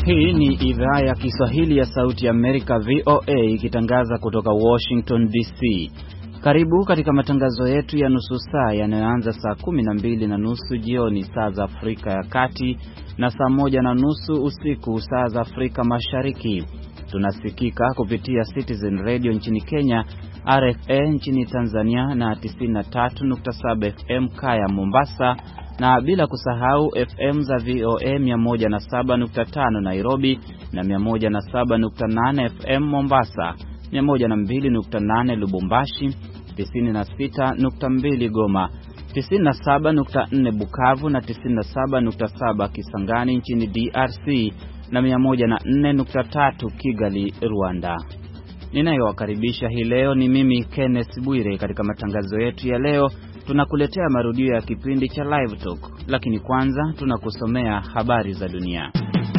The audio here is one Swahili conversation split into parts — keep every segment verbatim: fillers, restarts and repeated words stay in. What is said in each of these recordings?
Hii ni idhaa ya Kiswahili ya Sauti ya Amerika V O A ikitangaza kutoka Washington D C. Karibu katika matangazo yetu ya nusu saa yanayoanza saa kumi na mbili na nusu jioni saa za Afrika ya Kati na saa moja na nusu usiku saa za Afrika Mashariki. Tunasikika kupitia Citizen Radio nchini Kenya, R F A nchini Tanzania na tisini na tatu nukta saba F M Kaya Mombasa, na bila kusahau F M za V O A mia moja na saba nukta tano Nairobi na mia moja na saba nukta nane F M Mombasa, mia moja na mbili nukta nane Lubumbashi, tisini na sita nukta mbili Goma, tisini na saba nukta nne Bukavu na tisini na saba nukta saba Kisangani nchini D R C na mia moja na nne nukta tatu Kigali, Rwanda. Ninayowakaribisha hii leo ni mimi Kenneth Bwire. Katika matangazo yetu ya leo tunakuletea marudio ya kipindi cha Live Talk, lakini kwanza tunakusomea habari za dunia.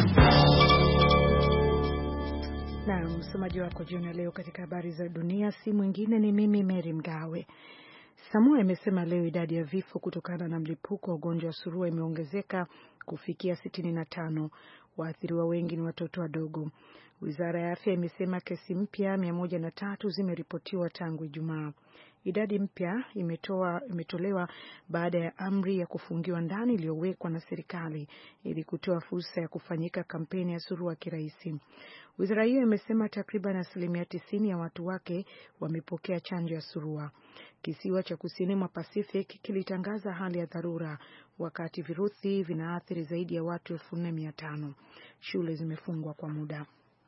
Na msomaji wako jioni leo katika habari za dunia si mwingine ni mimi Mary Mgawe. Samoa imesema leo idadi ya vifo kutokana na mlipuko wa ugonjwa wa surua imeongezeka kufikia sitini na tano. Waathiriwa wengi ni watoto wadogo. Wizara ya Afya imesema kesi mpya mia moja na tatu zimeripotiwa tangu Ijumaa. Idadi mpya imetoa imetolewa baada ya amri ya kufungiwa ndani iliyowekwa na serikali ili kutoa fursa ya kufanyika kampeni ya surua kiraisi. Wizara hiyo imesema takriban asilimia tisini ya watu wake wamepokea chanjo ya surua. Kisiwa cha kusini mwa Pacific kilitangaza hali ya dharura wakati virusi vinaathiri zaidi ya watu elfu nne mia tano. Shule zimefungwa kwa muda.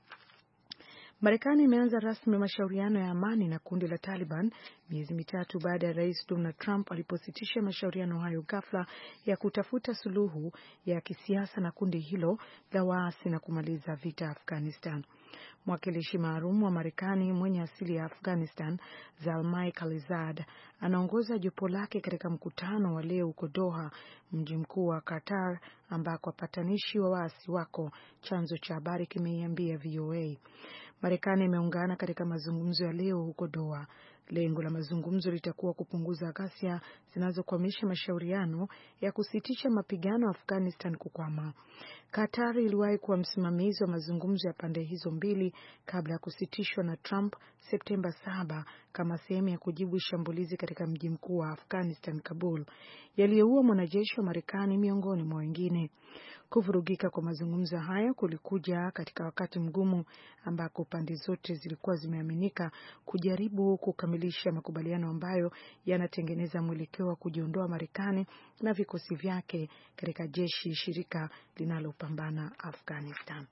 Marekani imeanza rasmi mashauriano ya amani na kundi la Taliban miezi mitatu baada ya Rais Donald Trump alipositisha mashauriano hayo ghafla ya kutafuta suluhu ya kisiasa na kundi hilo la waasi na kumaliza vita Afghanistan. Mwakilishi maalum wa Marekani mwenye asili ya Afghanistan, Zalmay Khalilzad, anaongoza jopo lake katika mkutano wa leo huko Doha, mji mkuu wa Qatar, ambako wapatanishi wa waasi wako, chanzo cha habari kimeiambia V O A. Marekani imeungana katika mazungumzo ya leo huko Doha. Lengo la mazungumzo litakuwa kupunguza ghasia zinazokwamisha mashauriano ya kusitisha mapigano Afghanistan kukwama. Qatar iliwahi kuwa msimamizi wa mazungumzo ya pande hizo mbili kabla ya kusitishwa na Trump Septemba saba kama sehemu ya kujibu shambulizi katika mji mkuu wa Afghanistan, Kabul, yaliyoua mwanajeshi wa Marekani miongoni mwa wengine. Kuvurugika kwa mazungumzo haya kulikuja katika wakati mgumu ambako pande zote zilikuwa zimeaminika kujaribu kukamilisha makubaliano ambayo yanatengeneza mwelekeo wa kujiondoa Marekani na vikosi vyake katika jeshi shirika linalopambana Afghanistan.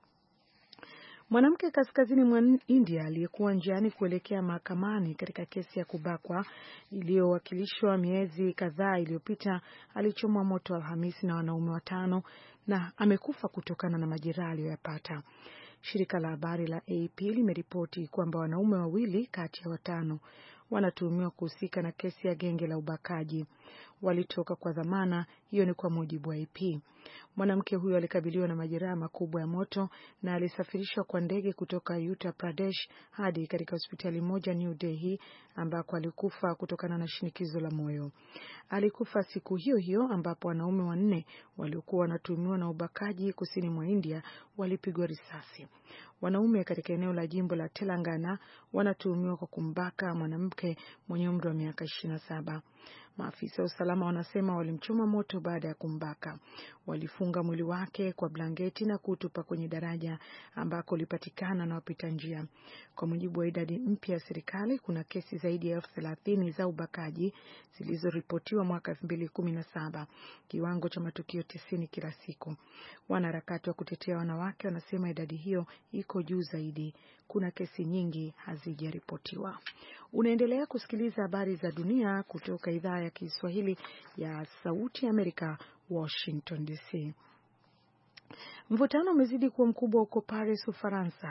Mwanamke kaskazini mwa India aliyekuwa njiani kuelekea mahakamani katika kesi ya kubakwa iliyowakilishwa miezi kadhaa iliyopita alichomwa moto Alhamisi na wanaume watano na amekufa kutokana na majeraha aliyoyapata. Shirika la habari la A P limeripoti kwamba wanaume wawili kati ya watano wanatuhumiwa kuhusika na kesi ya genge la ubakaji. Walitoka kwa dhamana, hiyo ni kwa mujibu wa A P. Mwanamke huyo alikabiliwa na majeraha makubwa ya moto na alisafirishwa kwa ndege kutoka Uttar Pradesh hadi katika hospitali moja New Delhi ambako alikufa kutokana na shinikizo la moyo. Alikufa siku hiyo hiyo ambapo wanaume wanne waliokuwa wanatuhumiwa na ubakaji kusini mwa India walipigwa risasi. Wanaume katika eneo la jimbo la Telangana wanatuhumiwa kwa kumbaka mwanamke mwenye umri wa miaka ishirini na saba. Maafisa wa usalama wanasema walimchoma moto baada ya kumbaka. Walifunga mwili wake kwa blanketi na kutupa kwenye daraja ambako ulipatikana na wapita njia. Kwa mujibu wa idadi mpya ya serikali, kuna kesi zaidi ya elfu thelathini za ubakaji zilizoripotiwa mwaka elfu mbili kumi na saba, kiwango cha matukio tisini kila siku. Wanaharakati wa kutetea wanawake wanasema idadi hiyo iko juu zaidi. Kuna kesi nyingi hazijaripotiwa. Unaendelea kusikiliza habari za dunia kutoka idhaa ya Kiswahili ya Sauti ya Amerika, Washington D C. Mvutano umezidi kuwa mkubwa huko Paris, Ufaransa,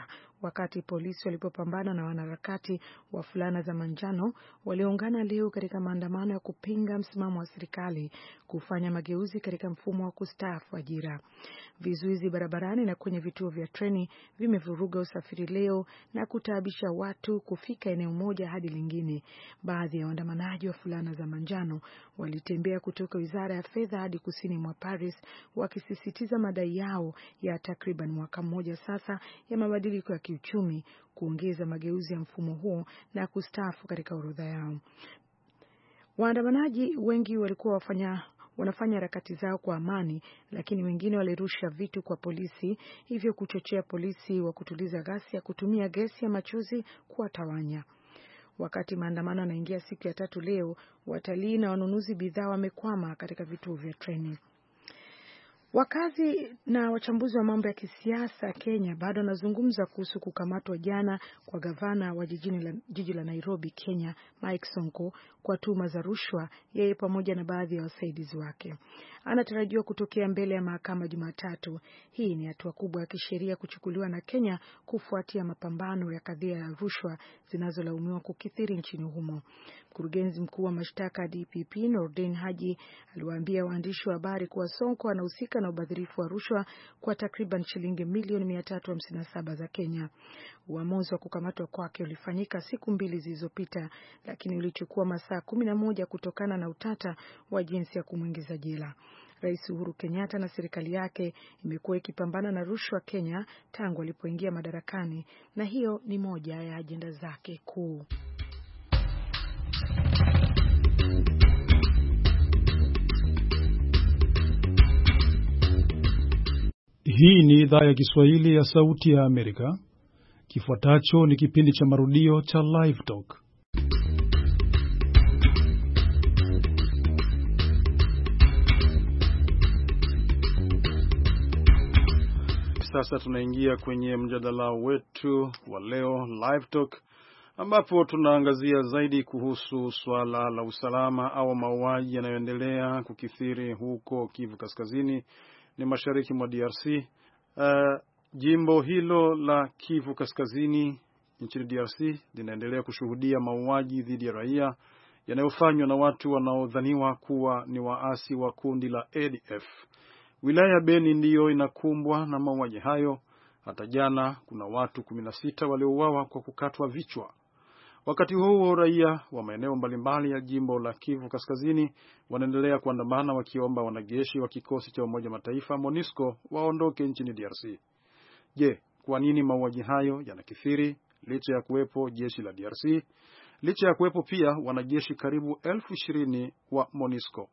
wakati polisi walipopambana na wanaharakati wa fulana za manjano walioungana leo katika maandamano ya kupinga msimamo wa serikali kufanya mageuzi katika mfumo wa kustaafu ajira. Vizuizi barabarani na kwenye vituo vya treni vimevuruga usafiri leo na kutaabisha watu kufika eneo moja hadi lingine. Baadhi ya waandamanaji wa fulana za manjano walitembea kutoka Wizara ya Fedha hadi kusini mwa Paris wakisisitiza madai yao ya takriban mwaka mmoja sasa ya mabadiliko ya kiuchumi, kuongeza mageuzi ya mfumo huo na kustaafu katika orodha yao. Waandamanaji wengi walikuwa wafanya wanafanya harakati zao kwa amani, lakini wengine walirusha vitu kwa polisi, hivyo kuchochea polisi wa kutuliza ghasia kutumia gesi ya machozi kuwatawanya. Wakati maandamano yanaingia siku ya tatu leo, watalii na wanunuzi bidhaa wamekwama katika vituo vya treni. Wakazi na wachambuzi wa mambo ya kisiasa Kenya bado wanazungumza kuhusu kukamatwa jana kwa gavana wa jiji la Nairobi, Kenya, Mike Sonko kwa tuhuma za rushwa, yeye pamoja na baadhi ya wasaidizi wake. Anatarajiwa kutokea mbele ya mahakama Jumatatu. Hii ni hatua kubwa ya kisheria kuchukuliwa na Kenya kufuatia mapambano ya kadhia ya rushwa zinazolaumiwa kukithiri nchini humo. Mkurugenzi mkuu wa mashtaka D P P Nordin Haji aliwaambia waandishi wa habari kuwa Sonko anahusika na ubadhirifu wa rushwa kwa takriban shilingi milioni mia tatu hamsini na saba za Kenya. Uamuzi wa kukamatwa kwake ulifanyika siku mbili zilizopita, lakini ulichukua masaa kumi na moja kutokana na utata wa jinsi ya kumwingiza jela. Rais Uhuru Kenyatta na serikali yake imekuwa ikipambana na rushwa Kenya tangu alipoingia madarakani, na hiyo ni moja ya ajenda zake kuu. Hii ni idhaa ya Kiswahili ya Sauti ya Amerika. Kifuatacho ni kipindi cha marudio cha Live Talk. Sasa tunaingia kwenye mjadala wetu wa leo, Live Talk, ambapo tunaangazia zaidi kuhusu swala la usalama au mauaji yanayoendelea kukithiri huko Kivu Kaskazini ni mashariki mwa D R C. Uh, jimbo hilo la Kivu Kaskazini nchini D R C linaendelea kushuhudia mauaji dhidi ya raia yanayofanywa na watu wanaodhaniwa kuwa ni waasi wa kundi la A D F. Wilaya Beni ndiyo inakumbwa na mauaji hayo. Hata jana kuna watu kumi na sita waliouawa kwa kukatwa vichwa. Wakati huo raia wa maeneo mbalimbali ya jimbo la Kivu Kaskazini wanaendelea kuandamana wakiomba wanajeshi wa kikosi cha Umoja Mataifa MONUSCO waondoke nchini D R C. Je, kwa nini mauaji hayo yanakithiri licha ya kuwepo jeshi la D R C? Licha ya kuwepo pia wanajeshi karibu elfu ishirini wa MONUSCO.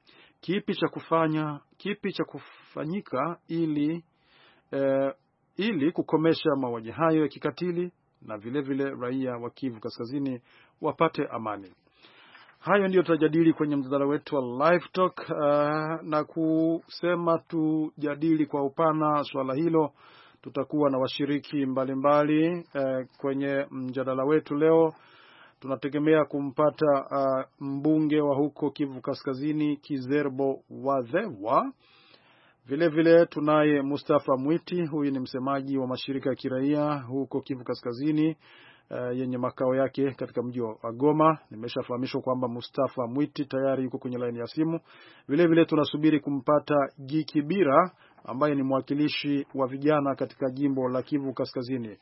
Kipi cha kufanya, kipi cha kufanyika ili eh, ili kukomesha mauaji hayo ya kikatili na vile vile raia wa Kivu Kaskazini wapate amani? Hayo ndiyo tutajadili kwenye mjadala wetu wa Live Talk. Uh, na kusema tujadili kwa upana swala hilo, tutakuwa na washiriki mbalimbali mbali, uh, kwenye mjadala wetu leo. Tunategemea kumpata uh, mbunge wa huko Kivu Kaskazini Kizerbo Wadhewa. Vile vile tunaye Mustafa Mwiti, huyu ni msemaji wa mashirika ya kiraia huko Kivu Kaskazini uh, yenye makao yake katika mji wa Goma. Nimeshafahamishwa kwamba Mustafa Mwiti tayari yuko kwenye line ya simu. Vile vile tunasubiri kumpata Gikibira ambaye ni mwakilishi wa vijana katika jimbo la Kivu Kaskazini.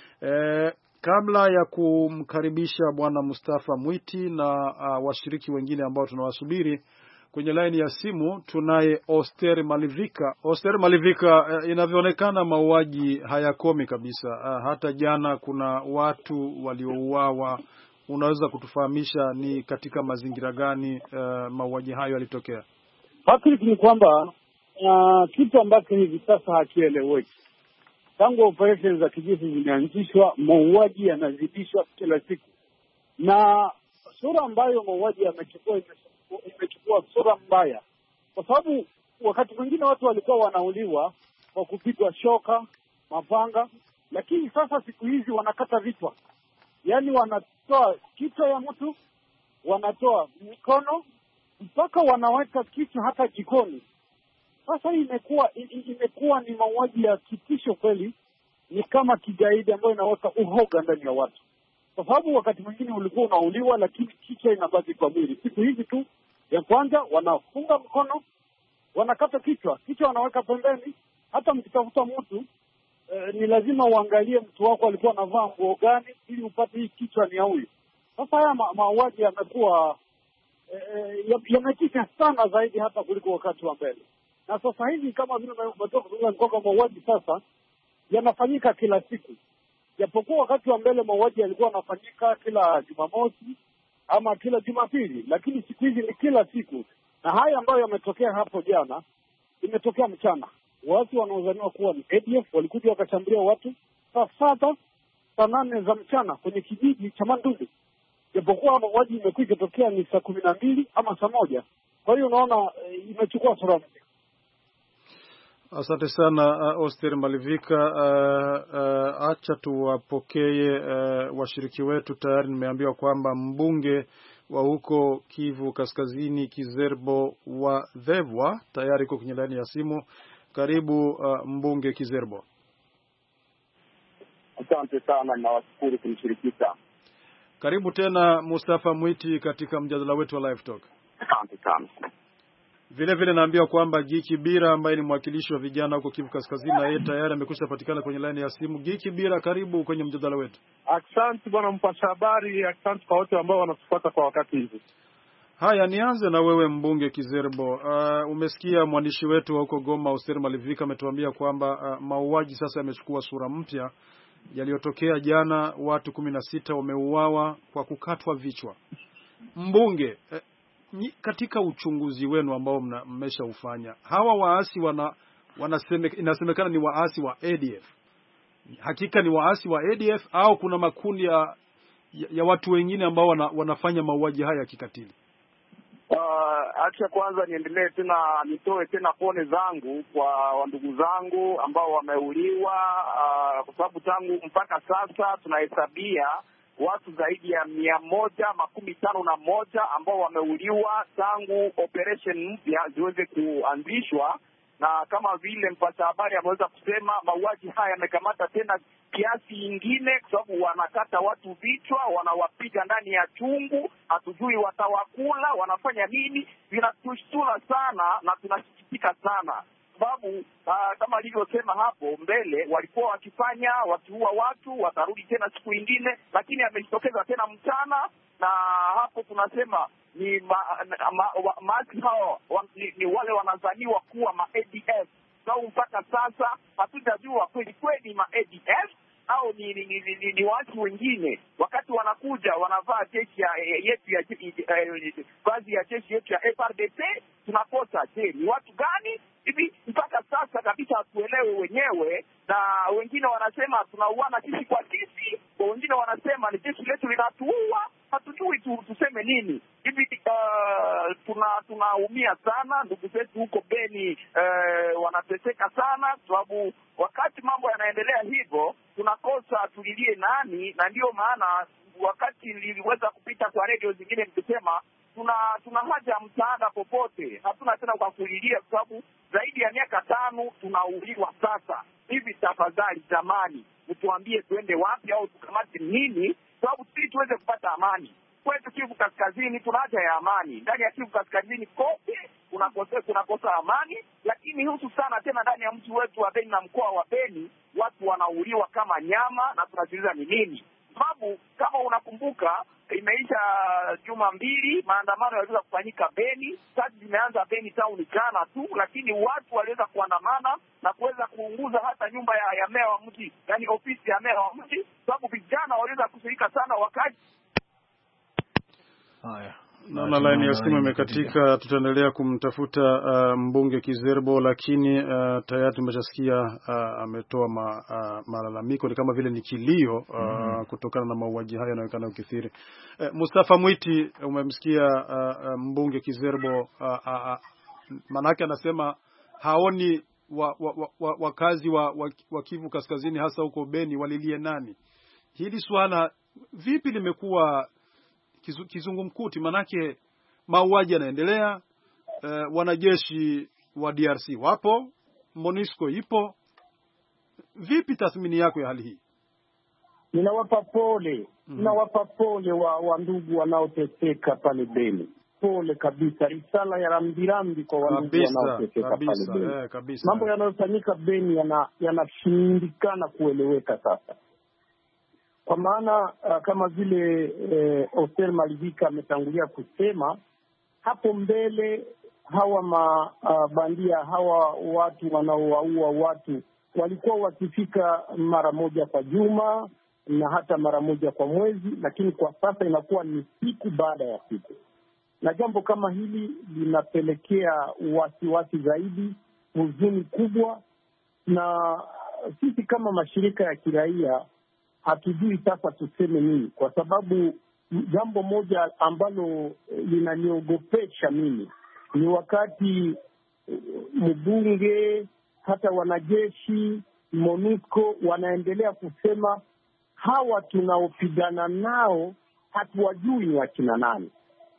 Uh, kabla ya kumkaribisha bwana Mustafa Mwiti na uh, washiriki wengine ambao tunawasubiri kwenye line ya simu, tunaye Oster Malivika. Oster Malivika, uh, inavyoonekana mauaji hayakomi kabisa. Uh, hata jana kuna watu waliouawa. Unaweza kutufahamisha ni katika mazingira gani uh, mauaji hayo yalitokea? Patrick, ni kwamba uh, kitu ambacho hivi sasa hakieleweki. Tangu operesheni za kijeshi zimeanzishwa, mauaji yanazidishwa kila siku, na sura ambayo mauaji yamechukua imechukua sura mbaya, kwa sababu wakati mwingine watu walikuwa wanauliwa kwa kupigwa shoka, mapanga, lakini sasa siku hizi wanakata vichwa. Yaani wanatoa kichwa ya mtu, wanatoa mikono, mpaka wanaweka kichwa hata jikoni. Sasa imekuwa imekuwa ni mauaji ya kitisho kweli, ni kama kigaidi ambayo inaweka uhoga ndani ya watu, kwa sababu wakati mwingine ulikuwa unauliwa, lakini kichwa inabaki kwa mwili. Siku hizi tu ya kwanza wanafunga mkono, wanakata kichwa, kichwa wanaweka pembeni. Hata mkitafuta mtu eh, ni lazima uangalie mtu wako alikuwa anavaa nguo gani ili upate hii kichwa ni ya huyu. Sasa haya ma mauaji yamekuwa eh, yametisha sana zaidi hata kuliko wakati wa mbele, na sasa hivi kama vile umetoka kuzungumza kwamba mauaji sasa yanafanyika kila siku, japokuwa wakati wa mbele mauaji yalikuwa yanafanyika kila Jumamosi ama kila Jumapili, lakini siku hizi ni kila siku. Na haya ambayo yametokea hapo jana, imetokea mchana. Watu wanaodhaniwa kuwa ni A D F walikuja wakashambulia watu saa saba saa nane za mchana kwenye kijiji cha Manduli, japokuwa mauaji imekuwa ikitokea ni saa kumi na mbili ama saa moja. Kwa hiyo unaona e, imechukua sura mpya. Asante sana uh, Oster Malivika. Uh, uh, acha tuwapokee uh, washiriki wetu. Tayari nimeambiwa kwamba mbunge wa huko Kivu Kaskazini Kizerbo wa Dhevwa tayari yuko kwenye laini ya simu. Karibu uh, mbunge Kizerbo. Asante sana na washukuru kunishirikisha. Karibu tena Mustafa Mwiti katika mjadala wetu wa Live Talk. Asante sana. Vile vile naambiwa kwamba Giki Bira ambaye ni mwakilishi wa vijana huko Kivu Kaskazini na yeye tayari amekwisha patikana kwenye line ya simu. Giki Bira, karibu kwenye mjadala wetu. Asante bwana mpasha habari, asante kwa wote ambao wanatufuata kwa wakati hivi. Haya, nianze na wewe mbunge Kizerbo. Uh, umesikia mwandishi wetu wa huko Goma Oster Malivika ametuambia kwamba uh, mauaji sasa yamechukua sura mpya. Yaliyotokea jana, watu kumi na sita wameuawa kwa kukatwa vichwa. Mbunge, uh, katika uchunguzi wenu ambao mmeshaufanya, hawa waasi wana wanaseme, inasemekana ni waasi wa A D F. Hakika ni waasi wa A D F au kuna makundi ya, ya, ya watu wengine ambao wana, wanafanya mauaji haya ya kikatili? Uh, acha kwanza niendelee tena nitoe tena pole zangu kwa wandugu zangu ambao wameuliwa, uh, kwa sababu tangu mpaka sasa tunahesabia watu zaidi ya mia moja makumi tano na moja ambao wameuliwa tangu operation mpya ziweze kuanzishwa. Na kama vile mpasha habari ameweza kusema, mauaji haya yamekamata tena kiasi ingine, kwa sababu wanakata watu vichwa, wanawapiga ndani ya chungu, hatujui watawakula, wanafanya nini. Vinatushtua sana na tunasikitika sana, sababu uh, kama alivyosema hapo mbele, walikuwa wakifanya wakiua watu, watarudi tena siku ingine, lakini amejitokeza tena mchana. Na hapo tunasema ni ma, ma, ma, maasi hao wa, ni, ni wale wanazaniwa kuwa ma A D F. Sababu mpaka sasa hatujajua kweli kweli ma A D F au ni ni, ni, ni, ni watu wengine. Wakati wanakuja wanavaa jeshi ya yetu ya vazi ya jeshi yetu ya F R D C, tunakosa je, ni watu gani hivi? Mpaka sasa kabisa hatuelewe wenyewe, na wengine wanasema tunauana sisi kwa sisi, wengine wanasema ni jeshi letu linatuua. Hatujui tu tuseme nini hivi. Uh, tuna tunaumia sana, ndugu zetu huko Beni uh, wanateseka sana, sababu wakati mambo yanaendelea hivyo tunakosa tulilie nani. Na ndio maana wakati niliweza kupita kwa redio zingine nikisema tuna tuna haja ya msaada popote, hatuna tena kwa kulilia, kwa sababu zaidi ya miaka tano tunauliwa sasa hivi. Tafadhali jamani, mtuambie tuende wapi au tukamate nini, sababu sisi tuweze kupata amani. Kwetu Kivu Kaskazini tuna haja ya amani. Ndani ya Kivu Kaskazini kote kunakosa kunakosa amani, lakini husu sana tena ndani ya mji wetu wa Beni na mkoa wa Beni watu wanauliwa kama nyama, na tunajiuliza ni nini. Sababu kama unakumbuka, imeisha juma mbili maandamano yaliweza kufanyika Beni. Sasa zimeanza Beni town jana tu, lakini watu waliweza kuandamana na kuweza kuunguza hata nyumba ya, ya meya wa mji, yani ofisi ya meya wa mji, sababu vijana waliweza kushirika sana wakati. Haya, naona line ya simu imekatika. Tutaendelea kumtafuta uh, mbunge Kizerbo, lakini uh, tayari tumeshasikia uh, ametoa ma, uh, malalamiko, ni kama vile ni kilio uh, mm-hmm. kutokana na mauaji haya yanayoonekana ukithiri. Uh, Mustafa Mwiti, umemsikia uh, uh, mbunge Kizerbo, uh, uh, uh, manake anasema haoni wa, wa, wa, wa, wakazi wa, wa, wa Kivu Kaskazini hasa huko Beni walilie nani. Hili swala vipi limekuwa kizungumkuti? Manake mauaji yanaendelea, uh, wanajeshi wa D R C wapo, MONUSCO ipo, Vipi tathmini yako ya hali hii? Ninawapa pole, mm. ninawapa pole wa, wa ndugu wanaoteseka pale Beni. Pole kabisa, risala ya rambirambi kwa wandugu wanaoteseka pale Beni. Eh, mambo yanayofanyika Beni yanashindikana yana kueleweka sasa. Kwa maana uh, kama vile eh, Oster Malivika ametangulia kusema hapo mbele, hawa mabandia uh, hawa watu wanaowaua watu walikuwa wakifika mara moja kwa juma na hata mara moja kwa mwezi, lakini kwa sasa inakuwa ni siku baada ya siku, na jambo kama hili linapelekea wasiwasi zaidi, huzuni kubwa, na sisi kama mashirika ya kiraia hatujui sasa tuseme nini, kwa sababu jambo moja ambalo linaniogopesha mimi ni wakati mbunge hata wanajeshi MONUSCO wanaendelea kusema hawa tunaopigana nao hatuwajui ni wakina nani.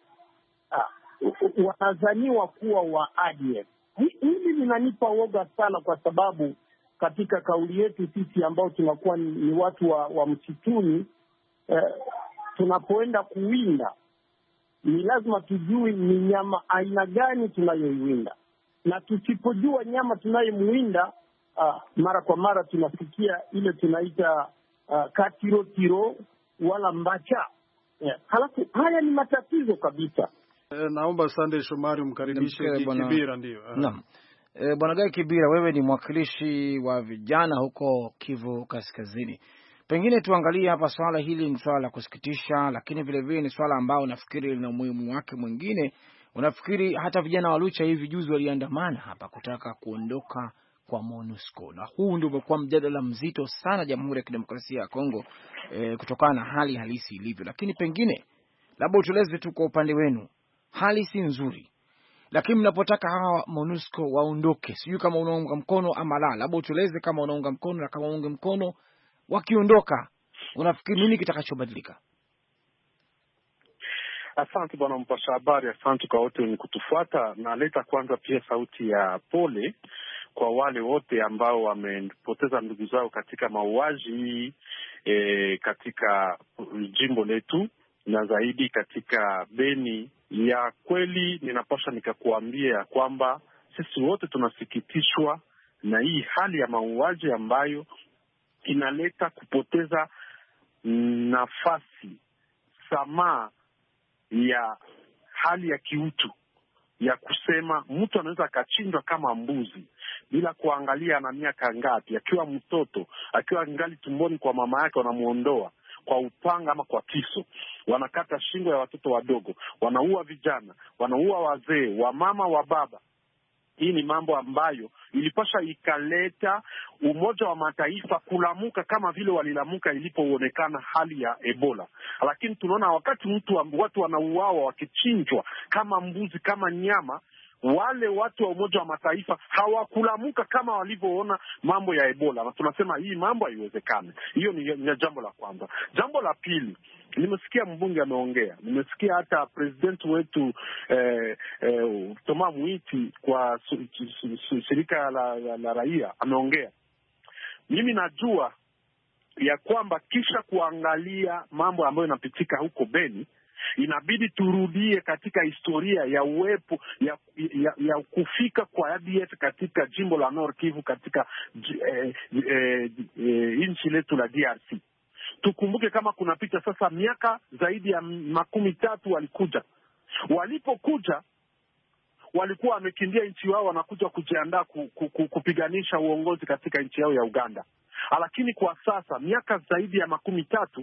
Uh, wanazaniwa kuwa wa A D F. Hili linanipa woga sana, kwa sababu katika kauli yetu sisi ambao tunakuwa ni, ni watu wa, wa msituni eh, tunapoenda kuwinda ni lazima tujue ni nyama aina gani tunayoiwinda, na tusipojua nyama tunayemwinda uh, mara kwa mara tunafikia ile tunaita uh, katiro tiro wala mbacha. Yeah. Halafu haya ni matatizo kabisa. E, naomba Sunday Shomari mkaribishe Kibira. Ndio. Naam. E, Bwana Gai Kibira, wewe ni mwakilishi wa vijana huko Kivu Kaskazini. Pengine tuangalie hapa, swala hili ni swala la kusikitisha, lakini vile vile ni swala ambao nafikiri lina umuhimu wake mwingine. Unafikiri hata vijana wa Lucha hivi juzi waliandamana hapa kutaka kuondoka kwa MONUSCO, na huu ndio umekuwa mjadala mzito sana Jamhuri ya Kidemokrasia ya Kongo e, kutokana na hali halisi ilivyo. Lakini pengine labda utueleze tu kwa upande wenu, hali si nzuri, lakini mnapotaka hawa MONUSCO waondoke, sijui kama unaunga mkono ama la, labda utueleze kama unaunga mkono, na kama unaunga mkono wakiondoka unafikiri nini kitakachobadilika? Asante bwana mpasha habari, asante kwa wote wenye kutufuata. Na leta kwanza pia sauti ya pole kwa wale wote ambao wamepoteza ndugu zao katika mauaji e, katika jimbo letu na zaidi katika Beni. Ya kweli ninapasha nikakuambia kwamba sisi wote tunasikitishwa na hii hali ya mauaji ambayo inaleta kupoteza nafasi samaa ya hali ya kiutu ya kusema mtu anaweza akachinjwa kama mbuzi bila kuangalia ana miaka ngapi, akiwa mtoto, akiwa ngali tumboni kwa mama yake, wanamuondoa kwa upanga ama kwa kisu, wanakata shingo ya watoto wadogo, wanaua vijana, wanaua wazee, wa mama, wa baba. Hii ni mambo ambayo ilipasha ikaleta Umoja wa Mataifa kulamuka kama vile walilamuka ilipoonekana hali ya Ebola. Lakini tunaona wakati mtu watu wanauawa wakichinjwa kama mbuzi, kama nyama, wale watu wa Umoja wa Mataifa hawakulamuka kama walivyoona mambo ya Ebola. Na tunasema hii mambo haiwezekani. Hiyo ni, ni jambo la kwanza. Jambo la pili, nimesikia mbunge ameongea, nimesikia hata president wetu eh, eh, Toma Muiti kwa su, su, su, shirika la, la, la raia ameongea. Mimi najua ya kwamba kisha kuangalia mambo ambayo yanapitika huko Beni, inabidi turudie katika historia ya uwepo ya, ya, ya kufika kwa A D F katika jimbo la Nord Kivu, katika eh, eh, eh, nchi letu la D R C. Tukumbuke kama kunapita sasa miaka zaidi ya makumi tatu walikuja. Walipokuja walikuwa wamekimbia nchi wao, wanakuja kujiandaa ku, ku, ku, kupiganisha uongozi katika nchi yao ya Uganda. Lakini kwa sasa miaka zaidi ya makumi tatu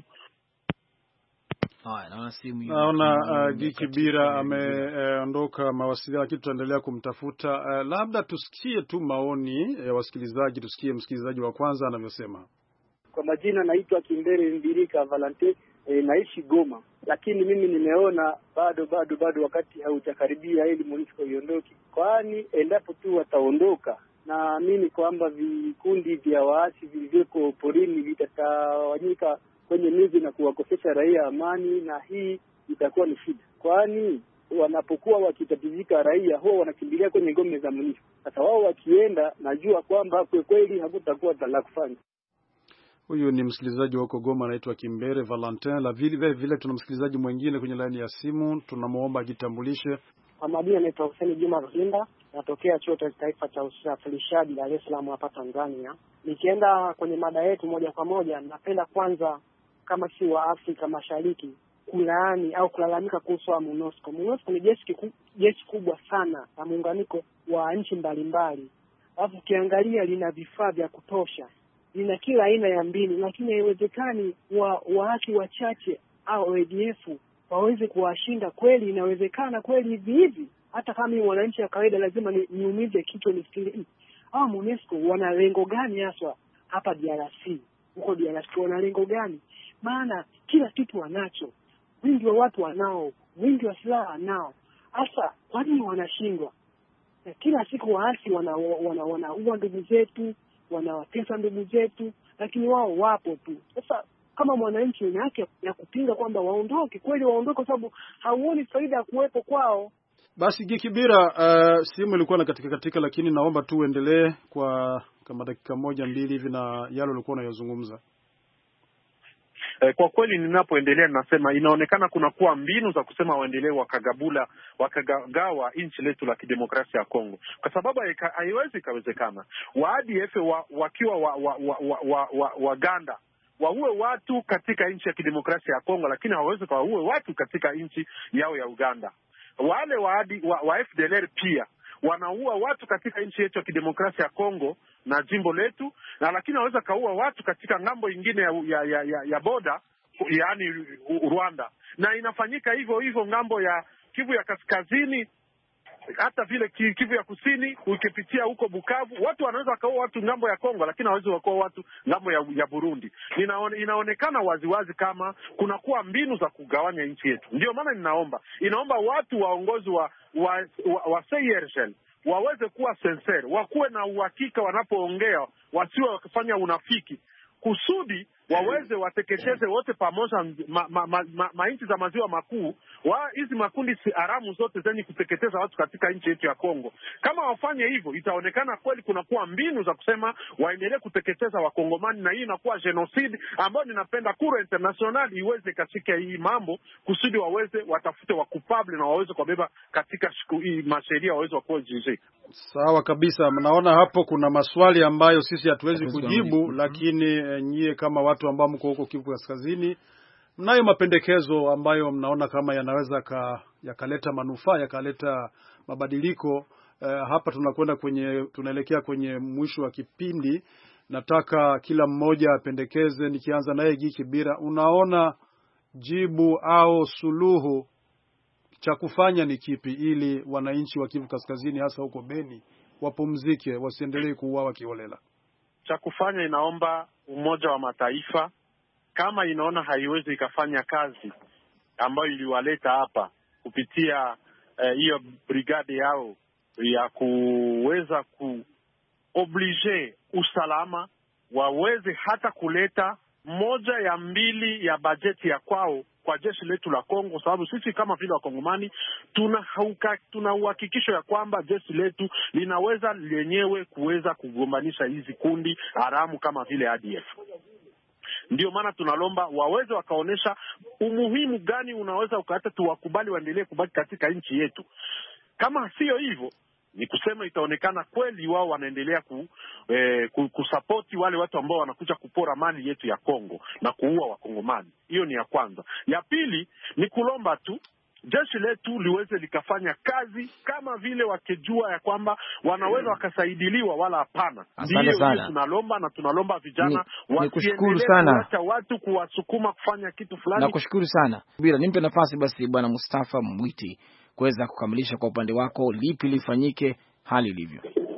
naona uh, Gikibira ameondoka uh, mawasiliano, lakini tutaendelea kumtafuta. Uh, labda tusikie tu maoni ya uh, wasikilizaji. Tusikie msikilizaji wa kwanza anavyosema. Kwa majina naitwa Kimbere Mbirika Valente, e, naishi Goma, lakini mimi nimeona bado bado bado wakati haujakaribia ili MONUSCO iondoke, kwani endapo tu wataondoka, naamini kwamba vikundi vya waasi vilivyoko porini vitatawanyika kwenye miji na kuwakosesha raia amani, na hii itakuwa ni shida, kwani wanapokuwa wakitatizika raia huwa wanakimbilia kwenye ngome za MONUSCO. Sasa wao wakienda, najua kwamba kwa kweli hakutakuwa la kufanya. Huyu ni msikilizaji wako Goma, anaitwa Kimbere Valentin. La vile vile tuna msikilizaji mwingine kwenye laini ya simu, tunamuomba ajitambulishe. Kwa majina naitwa Hussein Juma Ruhinda, natokea chuo cha taifa cha usafirishaji Dar es Salaam hapa Tanzania. Nikienda kwenye mada yetu moja kwa moja, napenda kwanza kama si wa Afrika Mashariki kulaani au kulalamika kuhusu wa MONUSCO. MONUSCO ni jeshi jeshi kubwa sana na muunganiko wa nchi mbalimbali. Alafu ukiangalia lina vifaa vya kutosha. Lina kila aina ya mbinu, lakini haiwezekani wa waasi wachache au A D F waweze kuwashinda. Kweli inawezekana kweli hivi hivi? Hata kama ni mwananchi wa kawaida lazima niumize ni kichwa nifikirie. Hao MONUSCO wana lengo gani haswa hapa D R C? Huko D R C wana lengo gani? Maana kila kitu wanacho. Wingi wa watu wanao, wingi wa silaha wanao. Hasa kwa nini wanashindwa? Kila siku waasi wana wana wanaua ndugu zetu, wanawatesa ndugu zetu, lakini wao wapo tu. Sasa kama mwananchi una haki ya kupinga kwamba waondoke, kweli waondoke, kwa sababu hauoni faida ya kuwepo kwao. Basi Gikibira, uh, simu ilikuwa na katika katika, lakini naomba tu uendelee kwa kama dakika moja mbili hivi na yale ulikuwa unayozungumza. Kwa kweli ninapoendelea nasema inaonekana kuna kuwa mbinu za kusema waendelee wakagabula wakagawa nchi letu la kidemokrasia ya Kongo, kwa sababu haiwezi kawezekana wa A D F wa, wakiwa wa, wa, wa, wa, wa, wa, Waganda waue watu katika nchi ya kidemokrasia ya Kongo, lakini hawawezi waue watu katika nchi yao ya Uganda. Wale wa, wa, wa F D L R pia wanaua watu katika nchi yetu ya kidemokrasia ya Kongo na jimbo letu, na lakini waweza kaua watu katika ngambo nyingine ya ya, ya, ya, ya boda, yaani Rwanda, na inafanyika hivyo hivyo ngambo ya Kivu ya kaskazini, hata vile Kivu ya kusini ukipitia huko Bukavu. Watu wanaweza kaua watu ngambo ya Kongo, lakini hawezi wakaua watu ngambo ya, ya Burundi. Ninaone, inaonekana waziwazi kama kuna kuwa mbinu za kugawanya nchi yetu. Ndio maana ninaomba inaomba watu waongozi wa wa, wa, wa C I R G L waweze kuwa sincere, wakuwe na uhakika wanapoongea, wasiwe wakifanya unafiki, kusudi waweze wateketeze wote pamoja ma, ma, ma, ma, ma nchi za maziwa makuu, wa hizi makundi haramu zote zenye kuteketeza watu katika nchi yetu ya Kongo. Kama wafanye hivyo, itaonekana kweli kuna kuwa mbinu za kusema waendelee kuteketeza Wakongomani, na hii inakuwa genocide ambayo ninapenda kura international iweze katika hii mambo, kusudi waweze watafute wakupable na waweze kubeba katika hii masheria, waweze wakuwa jiji. Sawa kabisa. Mnaona hapo kuna maswali ambayo sisi hatuwezi kujibu, lakini eh, nyie kama watu ambao mko huko Kivu Kaskazini, mnayo mapendekezo ambayo mnaona kama yanaweza ka, yakaleta manufaa, yakaleta mabadiliko. Eh, hapa tunakwenda kwenye tunaelekea kwenye mwisho wa kipindi. Nataka kila mmoja apendekeze, nikianza naye Gikibira, unaona jibu au suluhu cha kufanya ni kipi ili wananchi wa Kivu Kaskazini hasa huko Beni wapumzike, wasiendelee kuuawa kiholela? Cha kufanya inaomba Umoja wa Mataifa, kama inaona haiwezi ikafanya kazi ambayo iliwaleta hapa kupitia hiyo eh, brigade yao ya kuweza kuoblige usalama, waweze hata kuleta moja ya mbili ya bajeti ya kwao kwa jeshi letu la Kongo, sababu sisi kama vile Wakongomani tuna tuna uhakikisho ya kwamba jeshi letu linaweza lenyewe kuweza kugombanisha hizi kundi haramu kama vile A D F. Ndio maana tunalomba waweze wakaonesha umuhimu gani unaweza ukata tuwakubali waendelee kubaki katika nchi yetu. Kama sio hivyo, ni kusema itaonekana kweli wao wanaendelea ku, eh, kusapoti wale watu ambao wanakuja kupora mali yetu ya Kongo na kuua Wakongomani. Hiyo ni ya kwanza. Ya pili ni kulomba tu jeshi letu liweze likafanya kazi kama vile wakijua ya kwamba wanaweza wakasaidiliwa, wala hapana. Ndio tunalomba, na tunalomba vijana wasiendelee kuacha watu kuwasukuma kufanya kitu fulani. Nakushukuru sana. Bila nimpe nafasi basi Bwana Mustafa Mwiti kuweza kukamilisha kwa upande wako, lipi lifanyike hali ilivyo?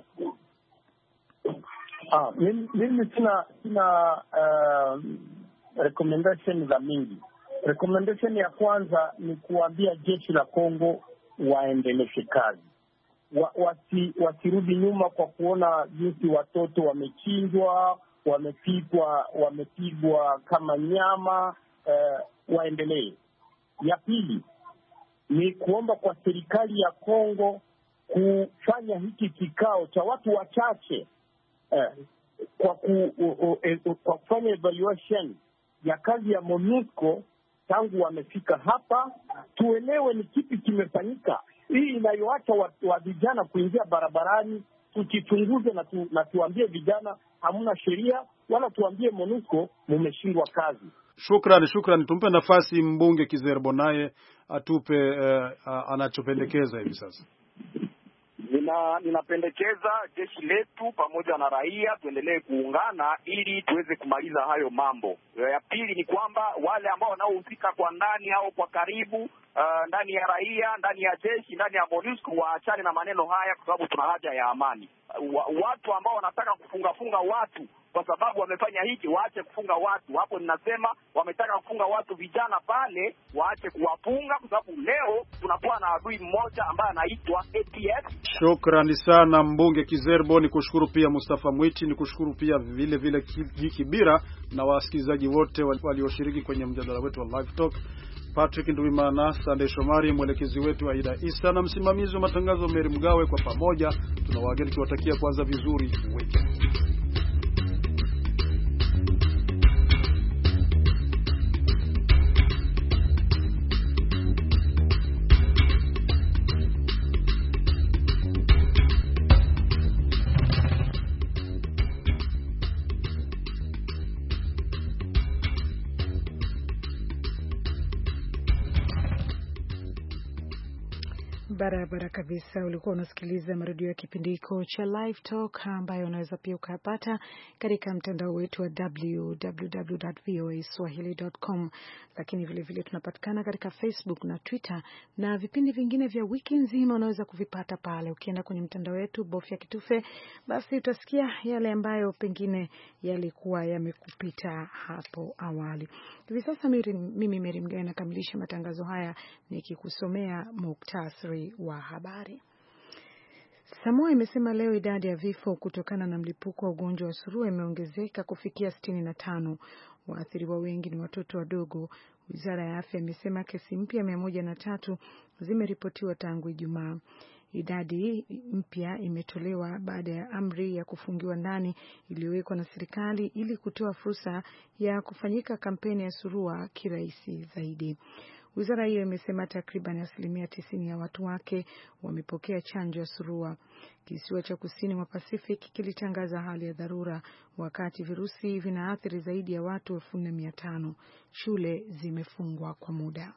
Ah, mimi, mimi sina sina uh, recommendation za mingi. Recommendation ya kwanza ni kuambia jeshi la Kongo waendeleshe kazi. Wa, wasi, wasirudi nyuma kwa kuona jinsi watoto wamechinjwa, wamepigwa, wamepigwa kama nyama, uh, waendelee. Ya pili, ni kuomba kwa serikali ya Kongo kufanya hiki kikao cha watu wachache eh, kwa, ku, uh, uh, uh, kwa kufanya evaluation ya kazi ya MONUSCO tangu wamefika hapa, tuelewe ni kipi kimefanyika. Hii inayoacha wa vijana kuingia barabarani, tukichunguze na, tu, na tuambie vijana hamuna sheria, wala tuambie MONUSCO mumeshindwa kazi. Shukrani, shukrani. Tumpe nafasi mbunge Kizerbo naye atupe uh, uh, anachopendekeza hivi sasa. Nina, ninapendekeza jeshi letu pamoja na raia tuendelee kuungana ili tuweze kumaliza hayo mambo. Ya pili ni kwamba wale ambao wanaohusika kwa ndani au kwa karibu, uh, ndani ya raia, ndani ya jeshi, ndani ya MONUSCO waachane na maneno haya, kwa sababu tuna haja ya amani. Uh, watu ambao wanataka kufunga funga watu kwa sababu wamefanya hiki, waache kufunga watu. Hapo ninasema wametaka kufunga watu vijana pale, waache kuwafunga, kwa sababu leo tunakuwa na adui mmoja ambaye anaitwa A T F. Shukrani sana mbunge Kizerbo. Ni kushukuru pia Mustafa Mwiti, ni kushukuru pia vile vile Kibira na wasikilizaji wote walioshiriki kwenye mjadala wetu wa Live Talk. Patrick Nduwimana, Sunday Shomari, mwelekezi wetu Aida Isa na msimamizi wa matangazo Mary Mgawe, kwa pamoja tunawaageni tuwatakia kwanza vizuri weekend. Barabara kabisa. Ulikuwa unasikiliza marudio ya kipindi hiko cha Live Talk ambayo unaweza pia ukapata katika mtandao wetu wa w w w dot v o a swahili dot com, lakini vile vile tunapatikana katika Facebook na Twitter, na vipindi vingine vya wiki nzima unaweza kuvipata pale. Ukienda kwenye mtandao wetu, bofya kitufe, basi utasikia yale ambayo pengine yalikuwa yamekupita hapo awali. Hivi sasa mimi Mary Mgawe nakamilisha matangazo haya nikikusomea muktasari wa habari. Samoa imesema leo idadi ya vifo kutokana na mlipuko wa ugonjwa wa surua imeongezeka kufikia sitini na tano. Waathiriwa wengi ni watoto wadogo. Wizara ya afya imesema kesi mpya mia moja na tatu zimeripotiwa tangu Ijumaa. Idadi mpya imetolewa baada ya amri ya kufungiwa ndani iliyowekwa na serikali ili kutoa fursa ya kufanyika kampeni ya surua kirahisi zaidi. Wizara hiyo imesema takriban asilimia tisini ya watu wake wamepokea chanjo ya surua. Kisiwa cha kusini mwa Pacific kilitangaza hali ya dharura wakati virusi vinaathiri zaidi ya watu elfu nne mia tano. Shule zimefungwa kwa muda.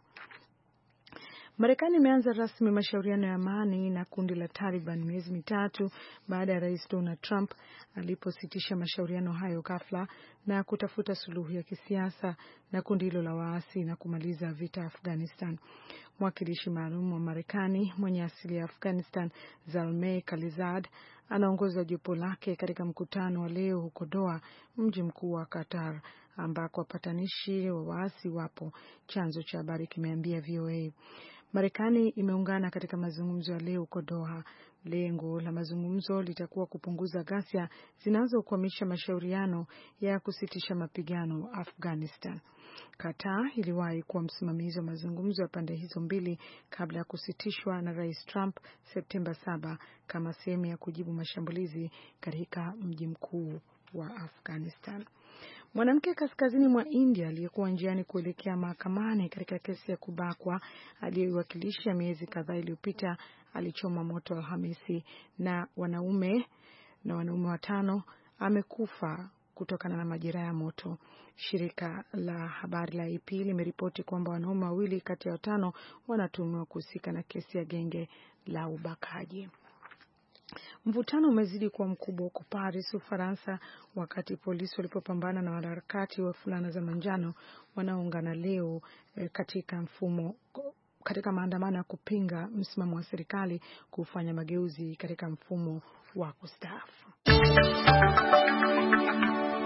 Marekani imeanza rasmi mashauriano ya amani na kundi la Taliban miezi mitatu baada ya Rais Donald Trump alipositisha mashauriano hayo ghafla na kutafuta suluhu ya kisiasa na kundi hilo la waasi na kumaliza vita Afghanistan. Mwakilishi maalum wa Marekani mwenye asili ya Afghanistan, Zalmay Khalilzad, anaongoza jopo lake katika mkutano wa leo huko Doha, mji mkuu wa Qatar, ambako wapatanishi wa waasi wapo, chanzo cha habari kimeambia V O A. Marekani imeungana katika mazungumzo ya leo huko Doha. Lengo la mazungumzo litakuwa kupunguza ghasia zinazokwamisha mashauriano ya kusitisha mapigano Afghanistan. Qatar iliwahi kuwa msimamizi wa mazungumzo ya pande hizo mbili kabla ya kusitishwa na Rais Trump Septemba saba kama sehemu ya kujibu mashambulizi katika mji mkuu wa Afghanistan. Mwanamke kaskazini mwa India aliyekuwa njiani kuelekea mahakamani katika kesi ya kubakwa aliyoiwakilisha miezi kadhaa iliyopita alichoma moto Alhamisi na wanaume na wanaume watano amekufa kutokana na majeraha ya moto. Shirika la habari la A P limeripoti kwamba wanaume wawili kati ya watano wanatuhumiwa kuhusika na kesi ya genge la ubakaji. Mvutano umezidi kuwa mkubwa huko Paris, Ufaransa, wakati polisi walipopambana na wanaharakati wa fulana za manjano wanaoungana leo eh, katika mfumo katika maandamano ya kupinga msimamo wa serikali kufanya mageuzi katika mfumo wa kustaafu.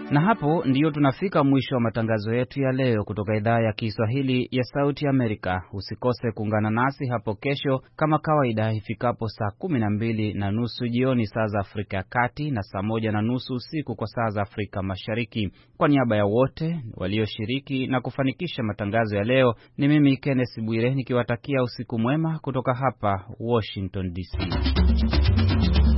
Na hapo ndiyo tunafika mwisho wa matangazo yetu ya leo kutoka idhaa ya Kiswahili ya Sauti ya Amerika. Usikose kuungana nasi hapo kesho kama kawaida ifikapo saa kumi na mbili na nusu jioni saa za Afrika ya Kati na saa moja na nusu usiku kwa saa za Afrika Mashariki. Kwa niaba ya wote walioshiriki na kufanikisha matangazo ya leo, ni mimi Kenneth Bwire nikiwatakia usiku mwema kutoka hapa Washington D C.